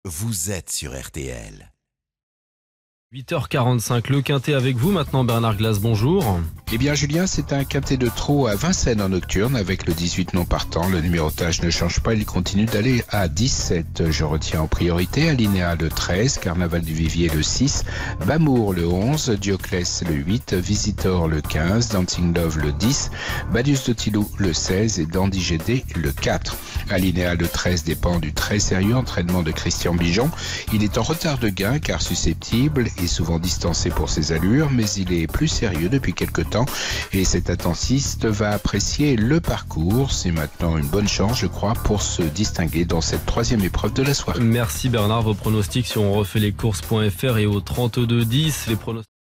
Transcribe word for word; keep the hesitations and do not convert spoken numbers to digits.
vous êtes sur R T L. huit heures quarante-cinq, le quintet avec vous maintenant, Bernard Glass, bonjour. Eh bien Julien, c'est un quintet de trot à Vincennes en nocturne avec le dix-huit non partant. Le numérotage ne change pas, il continue d'aller à dix-sept. Je retiens en priorité Alinéa le treize, Carnaval du Vivier le six, Bamour le onze, Dioclès le huit, Visitor le quinze, Dancing Love le dix, Badius de Tilou le seize et Dandy G D le quatre. Alinéa le treize dépend du très sérieux entraînement de Christian Bijon. Il est en retard de gain car susceptible et souvent distancé pour ses allures, mais il est plus sérieux depuis quelque temps et cet attentiste va apprécier le parcours. C'est maintenant une bonne chance, je crois, pour se distinguer dans cette troisième épreuve de la soirée. Merci Bernard, vos pronostics sur on refait les courses point F R et au trente-deux dix, les pronostics.